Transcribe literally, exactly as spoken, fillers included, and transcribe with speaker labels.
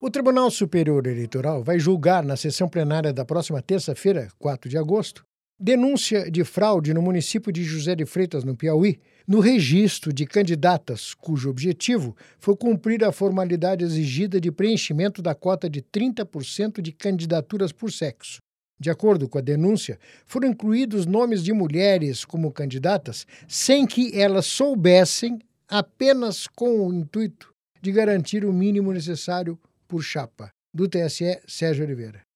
Speaker 1: O Tribunal Superior Eleitoral vai julgar na sessão plenária da próxima terça-feira, quatro de agosto, denúncia de fraude no município de José de Freitas, no Piauí, no registro de candidatas cujo objetivo foi cumprir a formalidade exigida de preenchimento da cota de trinta por cento de candidaturas por sexo. De acordo com a denúncia, foram incluídos nomes de mulheres como candidatas sem que elas soubessem, apenas com o intuito de garantir o mínimo necessário por chapa. Do T S E, Sérgio Oliveira.